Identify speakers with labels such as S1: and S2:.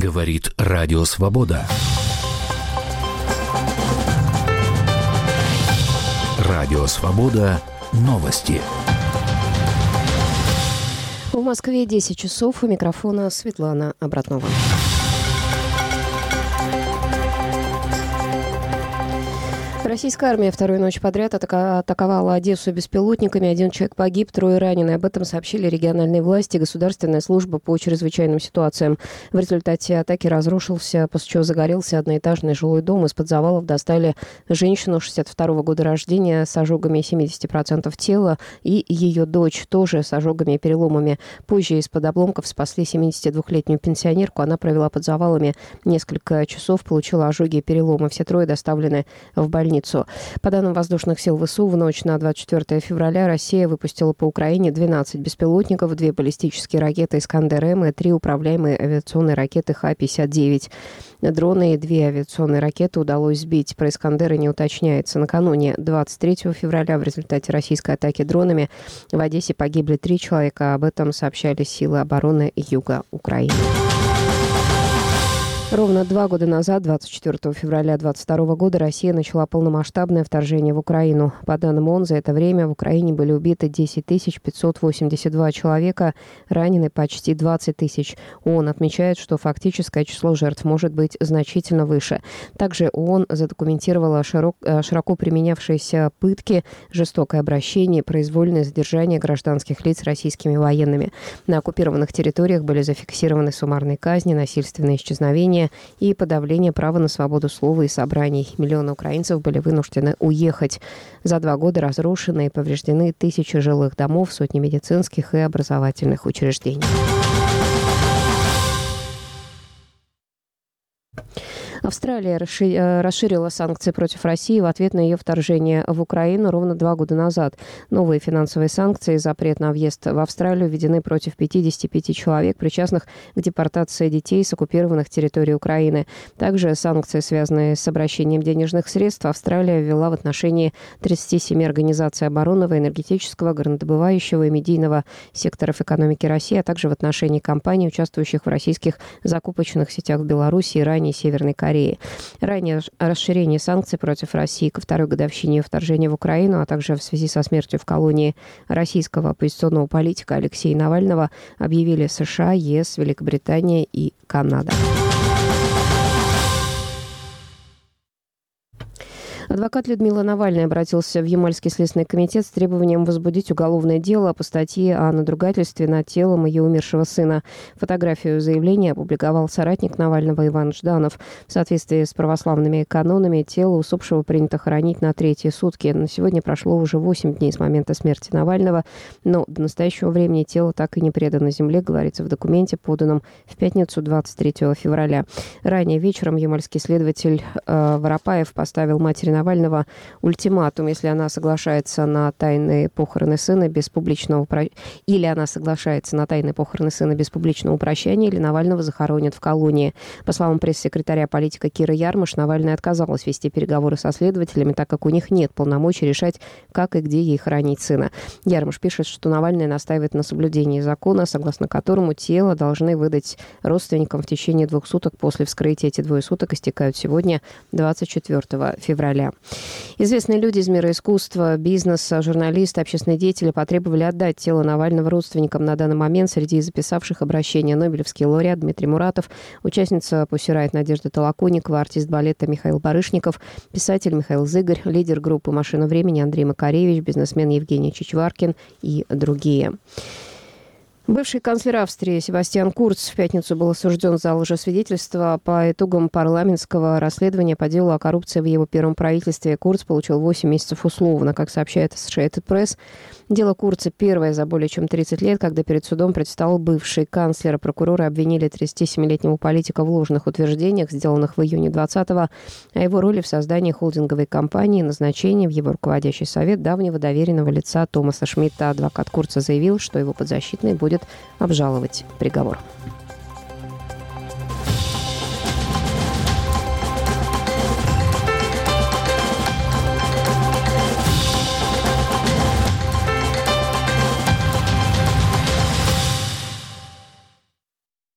S1: Говорит Радио Свобода. Радио Свобода. Новости.
S2: В Москве 10 часов. У микрофона Светлана Обратнова. Российская армия вторую ночь подряд атаковала Одессу беспилотниками. 1 человек погиб, 3 ранены. Об этом сообщили региональные власти и Государственная служба по чрезвычайным ситуациям. В результате атаки разрушился, после чего загорелся одноэтажный жилой дом. Из-под завалов достали женщину 62-го года рождения с ожогами 70% тела и ее дочь тоже с ожогами и переломами. Позже из-под обломков спасли 72-летнюю пенсионерку. Она провела под завалами несколько часов, получила ожоги и переломы. Все трое доставлены в больницу. По данным воздушных сил ВСУ, в ночь на 24 февраля Россия выпустила по Украине 12 беспилотников, 2 баллистические ракеты «Искандер-М» и 3 управляемые авиационные ракеты Х-59. Дроны и 2 авиационные ракеты удалось сбить. Про «Искандеры» не уточняется. Накануне 23 февраля в результате российской атаки дронами в Одессе погибли 3 человека. Об этом сообщали силы обороны Юга Украины. Ровно 2 года назад, 24 февраля 2022 года, Россия начала полномасштабное вторжение в Украину. По данным ООН, за это время в Украине были убиты 10 582 человека, ранены почти 20 тысяч. ООН отмечает, что фактическое число жертв может быть значительно выше. Также ООН задокументировала широко применявшиеся пытки, жестокое обращение, произвольное задержание гражданских лиц российскими военными. На оккупированных территориях были зафиксированы суммарные казни, насильственные исчезновения и подавление права на свободу слова и собраний. Миллионы украинцев были вынуждены уехать. За 2 года разрушены и повреждены тысячи жилых домов, сотни медицинских и образовательных учреждений. Австралия расширила санкции против России в ответ на ее вторжение в Украину ровно 2 года назад. Новые финансовые санкции и запрет на въезд в Австралию введены против 55 человек, причастных к депортации детей с оккупированных территорий Украины. Также санкции, связанные с обращением денежных средств, Австралия ввела в отношении 37 организаций оборонного, энергетического, горнодобывающего и медийного секторов экономики России, а также в отношении компаний, участвующих в российских закупочных сетях в Беларуси, Иране и Северной Корее. Ранее расширение санкций против России ко 2-й годовщине ее вторжения в Украину, а также в связи со смертью в колонии российского оппозиционного политика Алексея Навального объявили США, ЕС, Великобритания и Канада. Адвокат Людмилы Навальной обратился в Ямальский следственный комитет с требованием возбудить уголовное дело по статье о надругательстве над телом ее умершего сына. Фотографию заявления опубликовал соратник Навального Иван Жданов. В соответствии с православными канонами тело усопшего принято хоронить на 3-е сутки. На сегодня прошло уже 8 дней с момента смерти Навального, но до настоящего времени тело так и не предано земле, говорится в документе, поданном в пятницу 23 февраля. Ранее вечером ямальский следователь Воропаев поставил матери Навального ультиматум: если она соглашается на тайные похороны сына без публичного или прощания, или Навального захоронят в колонии. По словам пресс-секретаря политика Киры Ярмаш, Навальная отказалась вести переговоры со следователями, так как у них нет полномочий решать, как и где ей хоронить сына. Ярмаш пишет, что Навальная настаивает на соблюдении закона, согласно которому тело должны выдать родственникам в течение 2 суток после вскрытия. Эти 2 суток истекают сегодня, 24 февраля. Известные люди из мира искусства, бизнеса, журналисты, общественные деятели потребовали отдать тело Навального родственникам. На данный момент среди записавших обращение нобелевский лауреат Дмитрий Муратов, участница Pussy Riot Надежда Толоконникова, артист балета Михаил Барышников, писатель Михаил Зыгарь, лидер группы «Машина времени» Андрей Макаревич, бизнесмен Евгений Чичваркин и другие. Бывший канцлер Австрии Себастьян Курц в пятницу был осужден за лжесвидетельство по итогам парламентского расследования по делу о коррупции в его первом правительстве. Курц получил 8 месяцев условно. Как сообщает Associated Press, дело Курца первое за более чем 30 лет, когда перед судом предстал бывший канцлер. Прокуроры обвинили 37-летнего политика в ложных утверждениях, сделанных в июне 2020-го, о его роли в создании холдинговой компании и назначении в его руководящий совет давнего доверенного лица Томаса Шмидта. Адвокат Курца заявил, что его подзащитный будет обжаловать приговор.